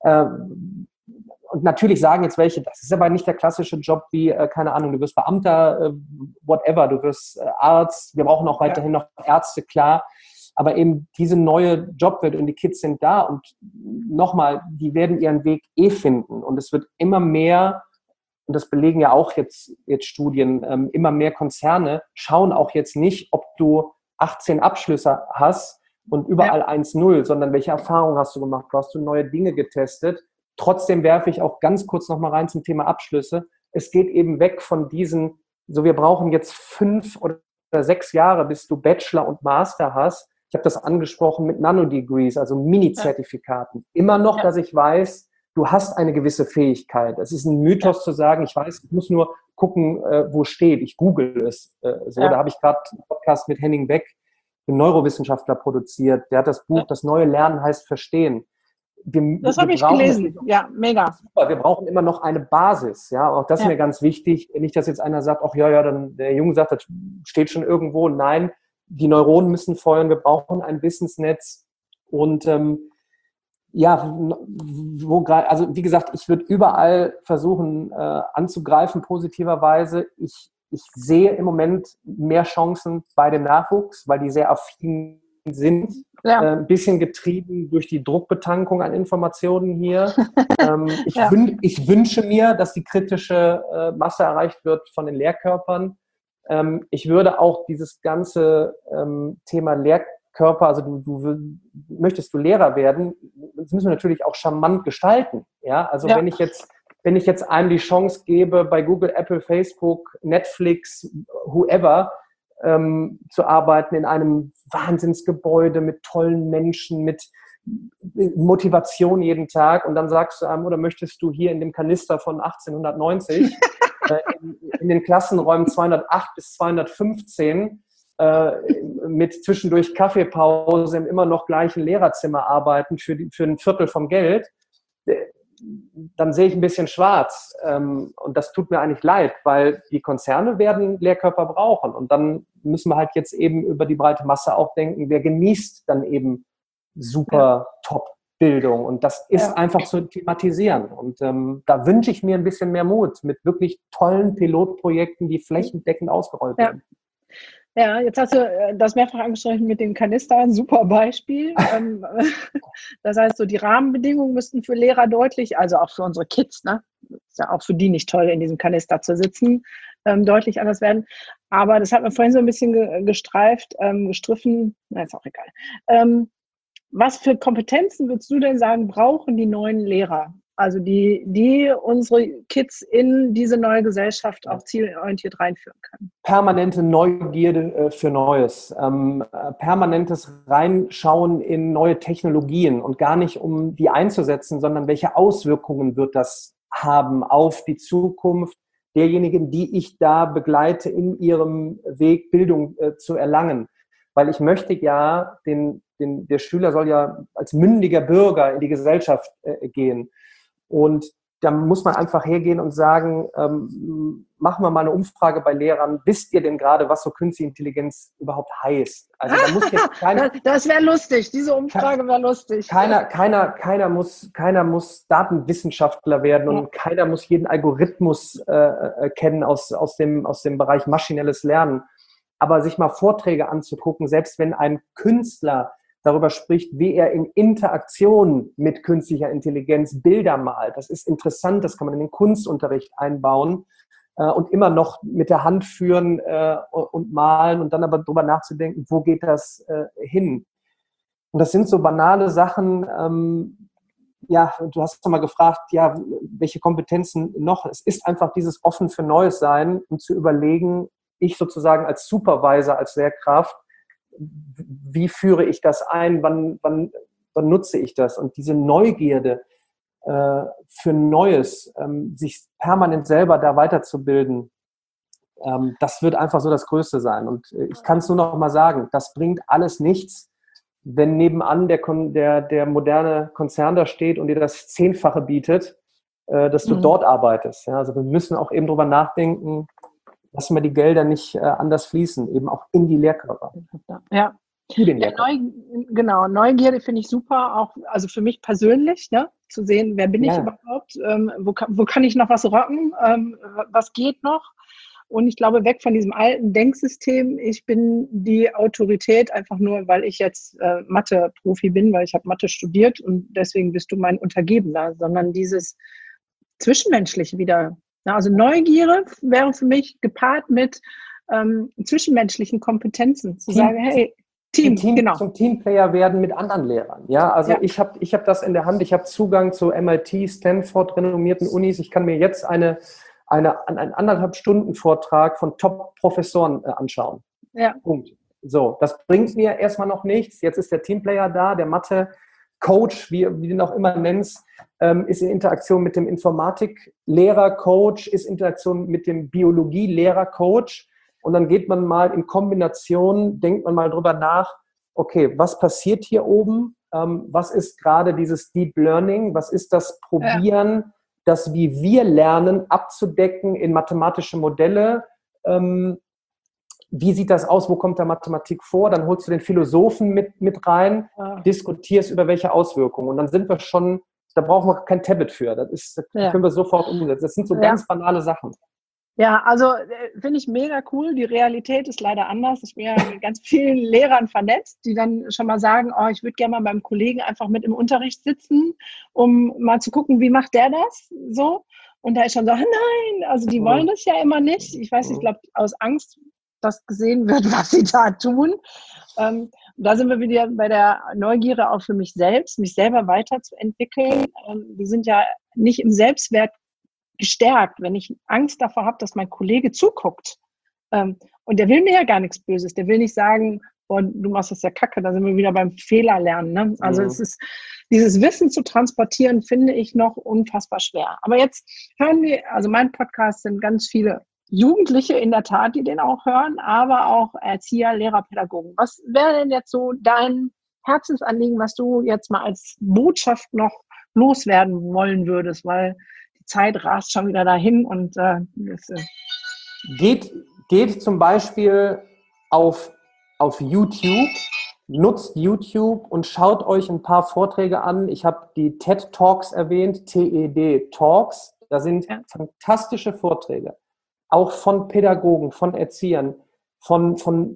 Und natürlich sagen jetzt welche, das ist aber nicht der klassische Job wie, keine Ahnung, du wirst Beamter, whatever, du wirst Arzt, wir brauchen auch weiterhin noch Ärzte, klar. Aber eben diese neue Jobwelt und die Kids sind da und nochmal, die werden ihren Weg finden. Und es wird immer mehr, und das belegen ja auch jetzt Studien, immer mehr Konzerne schauen auch jetzt nicht, ob du 18 Abschlüsse hast und überall 1,0, sondern welche Erfahrungen hast du gemacht, hast du neue Dinge getestet. Trotzdem werfe ich auch ganz kurz nochmal rein zum Thema Abschlüsse. Es geht eben weg von diesen, so wir brauchen jetzt 5 oder 6 Jahre, bis du Bachelor und Master hast. Ich habe das angesprochen mit Nanodegrees, also Mini-Zertifikaten. Immer noch, dass ich weiß, du hast eine gewisse Fähigkeit. Es ist ein Mythos zu sagen, ich weiß, ich muss nur gucken, wo steht. Ich google es. Da habe ich gerade einen Podcast mit Henning Beck, dem Neurowissenschaftler, produziert. Der hat das Buch Das neue Lernen heißt Verstehen. Das habe ich gelesen. Ja, mega. Super. Wir brauchen immer noch eine Basis. Ja, auch das ist mir ganz wichtig. Nicht, dass jetzt einer sagt, ach ja, dann der Junge sagt, das steht schon irgendwo. Nein, die Neuronen müssen feuern. Wir brauchen ein Wissensnetz. Und also wie gesagt, ich würde überall versuchen anzugreifen, positiverweise. Ich sehe im Moment mehr Chancen bei dem Nachwuchs, weil die sehr affin sind. Ein bisschen getrieben durch die Druckbetankung an Informationen hier. Ich wünsche mir, dass die kritische Masse erreicht wird von den Lehrkörpern. Ich würde auch dieses ganze Thema Lehrkörper, also möchtest du Lehrer werden, das müssen wir natürlich auch charmant gestalten. Ja? Also wenn ich jetzt einem die Chance gebe, bei Google, Apple, Facebook, Netflix, whoever, zu arbeiten in einem Wahnsinnsgebäude mit tollen Menschen, mit Motivation jeden Tag und dann sagst du einem, oder möchtest du hier in dem Kanister von 1890 in den Klassenräumen 208 bis 215 mit zwischendurch Kaffeepause im immer noch gleichen Lehrerzimmer arbeiten für ein Viertel vom Geld, dann sehe ich ein bisschen schwarz. Und das tut mir eigentlich leid, weil die Konzerne werden Lehrkörper brauchen. Und dann müssen wir halt jetzt eben über die breite Masse auch denken, wer genießt dann eben super Top-Bildung. Und das ist einfach zu thematisieren. Und da wünsche ich mir ein bisschen mehr Mut mit wirklich tollen Pilotprojekten, die flächendeckend ausgerollt werden. Ja, jetzt hast du das mehrfach angesprochen mit dem Kanister, ein super Beispiel. Das heißt, so die Rahmenbedingungen müssten für Lehrer deutlich, also auch für unsere Kids, ne, ist ja auch für die nicht toll, in diesem Kanister zu sitzen, deutlich anders werden. Aber das hat man vorhin so ein bisschen gestriffen, na, ist auch egal. Was für Kompetenzen würdest du denn sagen, brauchen die neuen Lehrer? Also die unsere Kids in diese neue Gesellschaft auch zielorientiert reinführen können. Permanente Neugierde für Neues, permanentes Reinschauen in neue Technologien und gar nicht, um die einzusetzen, sondern welche Auswirkungen wird das haben auf die Zukunft derjenigen, die ich da begleite, in ihrem Weg Bildung zu erlangen. Weil ich möchte ja, der Schüler soll ja als mündiger Bürger in die Gesellschaft gehen. Und da muss man einfach hergehen und sagen, machen wir mal eine Umfrage bei Lehrern. Wisst ihr denn gerade, was so künstliche Intelligenz überhaupt heißt? Also da muss jetzt das wäre lustig, diese Umfrage wäre lustig. Keiner muss Datenwissenschaftler werden und keiner muss jeden Algorithmus kennen aus dem Bereich maschinelles Lernen. Aber sich mal Vorträge anzugucken, selbst wenn ein Künstler darüber spricht, wie er in Interaktion mit künstlicher Intelligenz Bilder malt. Das ist interessant, das kann man in den Kunstunterricht einbauen und immer noch mit der Hand führen und malen und dann aber darüber nachzudenken, wo geht das hin? Und das sind so banale Sachen, du hast doch mal gefragt, welche Kompetenzen noch? Es ist einfach dieses offen für Neues sein und zu überlegen, ich sozusagen als Supervisor, als Lehrkraft, wie führe ich das ein, wann nutze ich das? Und diese Neugierde für Neues, sich permanent selber da weiterzubilden, das wird einfach so das Größte sein. Und ich kann es nur noch mal sagen, das bringt alles nichts, wenn nebenan der moderne Konzern da steht und dir das Zehnfache bietet, dass du dort arbeitest. Ja, also wir müssen auch eben drüber nachdenken, lassen wir die Gelder nicht anders fließen, eben auch in die Lehrkörper. Ja. Zu den Lehrkörper. Genau, Neugierde finde ich super, auch also für mich persönlich, ne? Zu sehen, wer bin ich überhaupt, wo kann ich noch was rocken, was geht noch? Und ich glaube, weg von diesem alten Denksystem, ich bin die Autorität einfach nur, weil ich jetzt Mathe-Profi bin, weil ich habe Mathe studiert und deswegen bist du mein Untergebener, sondern dieses Zwischenmenschliche wieder. Ja, also Neugierde wäre für mich gepaart mit zwischenmenschlichen Kompetenzen, zu sagen, hey, genau. Zum Teamplayer werden mit anderen Lehrern. Ja, also ich hab das in der Hand, ich habe Zugang zu MIT, Stanford, renommierten Unis. Ich kann mir jetzt einen 1,5 Stunden Vortrag von Top-Professoren anschauen. Ja. Punkt. So, das bringt mir erstmal noch nichts. Jetzt ist der Teamplayer da, der Mathe-Coach, wie du ihn auch immer nennst, ist in Interaktion mit dem Informatik-Lehrer-Coach, ist in Interaktion mit dem Biologie-Lehrer-Coach. Und dann geht man mal in Kombination, denkt man mal drüber nach, okay, was passiert hier oben? Was ist gerade dieses Deep Learning? Was ist das Probieren, das, wie wir lernen, abzudecken in mathematische Modelle? Wie sieht das aus? Wo kommt da Mathematik vor? Dann holst du den Philosophen mit rein, diskutierst über welche Auswirkungen. Und dann sind wir schon, da brauchen wir kein Tablet für. Das können wir sofort umsetzen. Das sind so ganz banale Sachen. Ja, also finde ich mega cool. Die Realität ist leider anders. Ich bin ja mit ganz vielen Lehrern vernetzt, die dann schon mal sagen, oh, ich würde gerne mal beim Kollegen einfach mit im Unterricht sitzen, um mal zu gucken, wie macht der das so. Und da ist schon so, nein, also die wollen das ja immer nicht. Ich weiß nicht, ich glaube, aus Angst, dass gesehen wird, was sie da tun. Da sind wir wieder bei der Neugierde auch für mich selbst, mich selber weiterzuentwickeln. Wir sind ja nicht im Selbstwert gestärkt, wenn ich Angst davor habe, dass mein Kollege zuguckt. Und der will mir ja gar nichts Böses. Der will nicht sagen, boah, du machst das ja kacke, da sind wir wieder beim Fehlerlernen. Ne? Also es ist, dieses Wissen zu transportieren, finde ich noch unfassbar schwer. Aber jetzt hören wir, also mein Podcast sind ganz viele Jugendliche in der Tat, die den auch hören, aber auch Erzieher, Lehrer, Pädagogen. Was wäre denn jetzt so dein Herzensanliegen, was du jetzt mal als Botschaft noch loswerden wollen würdest? Weil Zeit rast schon wieder dahin und geht zum Beispiel auf YouTube, nutzt YouTube und schaut euch ein paar Vorträge an. Ich habe die TED Talks erwähnt, TED Talks. Da sind fantastische Vorträge, auch von Pädagogen, von Erziehern, von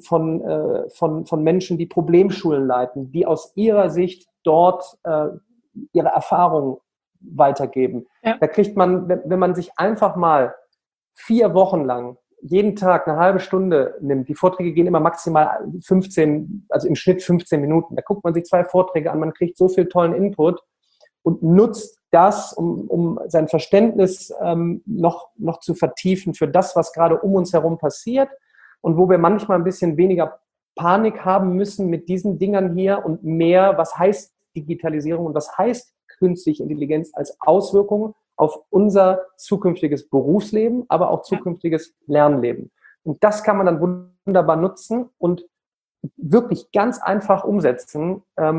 Menschen, die Problemschulen leiten, die aus ihrer Sicht dort ihre Erfahrungen weitergeben. Ja. Da kriegt man, wenn man sich einfach mal 4 Wochen lang jeden Tag eine halbe Stunde nimmt, die Vorträge gehen immer maximal 15, also im Schnitt 15 Minuten. Da guckt man sich 2 Vorträge an, man kriegt so viel tollen Input und nutzt das, um sein Verständnis noch zu vertiefen für das, was gerade um uns herum passiert und wo wir manchmal ein bisschen weniger Panik haben müssen mit diesen Dingern hier und mehr, was heißt Digitalisierung und was heißt künstliche Intelligenz als Auswirkung auf unser zukünftiges Berufsleben, aber auch zukünftiges Lernleben. Und das kann man dann wunderbar nutzen und wirklich ganz einfach umsetzen,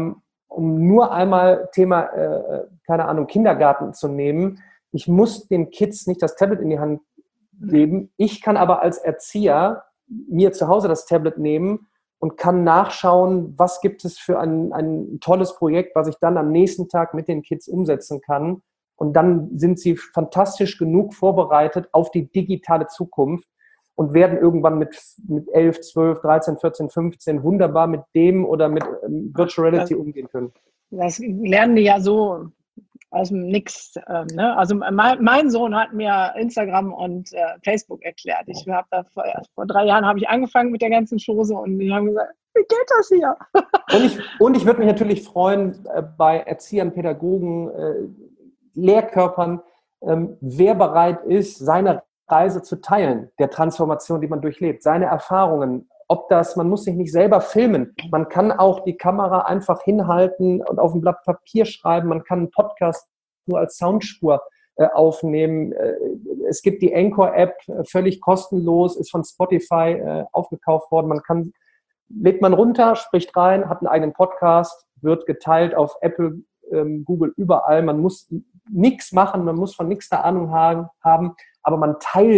um nur einmal Thema, keine Ahnung, Kindergarten zu nehmen. Ich muss den Kids nicht das Tablet in die Hand geben. Ich kann aber als Erzieher mir zu Hause das Tablet nehmen und kann nachschauen, was gibt es für ein tolles Projekt, was ich dann am nächsten Tag mit den Kids umsetzen kann. Und dann sind sie fantastisch genug vorbereitet auf die digitale Zukunft und werden irgendwann mit 11, 12, 13, 14, 15 wunderbar mit dem oder mit Virtual Reality umgehen können. Das lernen die ja so aus dem Nix. Ne? Also mein Sohn hat mir Instagram und Facebook erklärt. Ich habe da vor 3 Jahren habe ich angefangen mit der ganzen Chose und die haben gesagt, wie geht das hier? Und ich würde mich natürlich freuen, bei Erziehern, Pädagogen, Lehrkörpern, wer bereit ist, seine Reise zu teilen, der Transformation, die man durchlebt, seine Erfahrungen. Man muss sich nicht selber filmen. Man kann auch die Kamera einfach hinhalten und auf ein Blatt Papier schreiben. Man kann einen Podcast nur als Soundspur aufnehmen. Es gibt die Anchor-App, völlig kostenlos, ist von Spotify aufgekauft worden. Lädt man runter, spricht rein, hat einen eigenen Podcast, wird geteilt auf Apple, Google, überall. Man muss nichts machen, man muss von nichts eine Ahnung haben, aber man teilt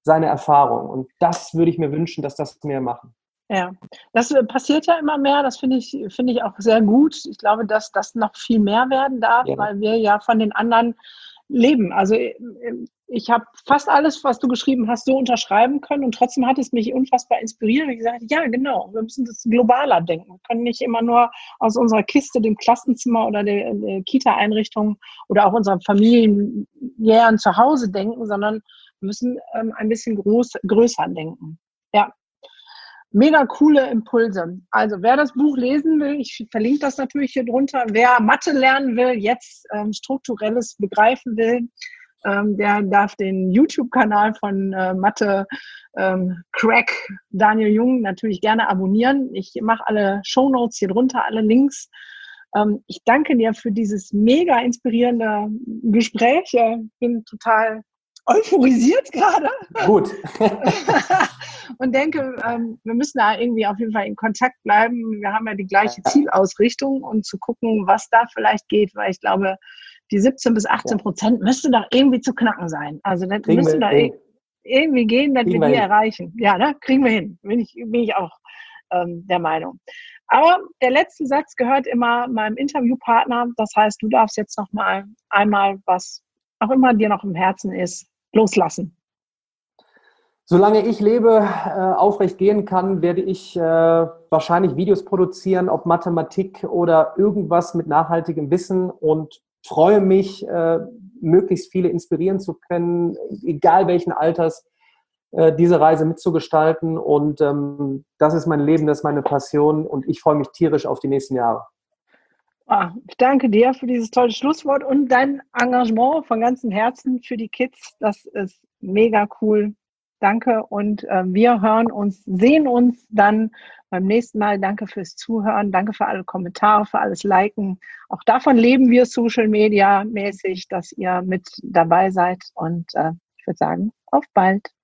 seine Erfahrung. Und das würde ich mir wünschen, dass das mehr machen. Ja, das passiert ja immer mehr. Das finde ich auch sehr gut. Ich glaube, dass das noch viel mehr werden darf, Ja. weil wir ja von den anderen leben. Also ich habe fast alles, was du geschrieben hast, so unterschreiben können und trotzdem hat es mich unfassbar inspiriert. Ich gesagt, ja, genau, wir müssen das globaler denken. Wir können nicht immer nur aus unserer Kiste, dem Klassenzimmer oder der Kita-Einrichtung oder auch unserem familiären Zuhause denken, sondern wir müssen ein bisschen größer denken. Ja. Mega coole Impulse. Also wer das Buch lesen will, ich verlinke das natürlich hier drunter. Wer Mathe lernen will, jetzt strukturelles begreifen will, der darf den YouTube-Kanal von Mathe-Crack Daniel Jung natürlich gerne abonnieren. Ich mache alle Shownotes hier drunter, alle Links. Ich danke dir für dieses mega inspirierende Gespräch. Ich bin total euphorisiert gerade. Gut. Und denke, wir müssen da irgendwie auf jeden Fall in Kontakt bleiben. Wir haben ja die gleiche Zielausrichtung und zu gucken, was da vielleicht geht, weil ich glaube, die 17-18% müsste doch irgendwie zu knacken sein. Also das müsste da irgendwie gehen, dass wir die erreichen. Ja, ne? Kriegen wir hin. Bin ich auch der Meinung. Aber der letzte Satz gehört immer meinem Interviewpartner. Das heißt, du darfst jetzt noch mal einmal, was auch immer dir noch im Herzen ist, loslassen. Solange ich lebe, aufrecht gehen kann, werde ich wahrscheinlich Videos produzieren, ob Mathematik oder irgendwas mit nachhaltigem Wissen und freue mich, möglichst viele inspirieren zu können, egal welchen Alters, diese Reise mitzugestalten. Und das ist mein Leben, das ist meine Passion und ich freue mich tierisch auf die nächsten Jahre. Ich danke dir für dieses tolle Schlusswort und dein Engagement von ganzem Herzen für die Kids. Das ist mega cool. Danke und wir hören uns, sehen uns dann beim nächsten Mal. Danke fürs Zuhören, danke für alle Kommentare, für alles Liken. Auch davon leben wir Social Media mäßig, dass ihr mit dabei seid und ich würde sagen, auf bald.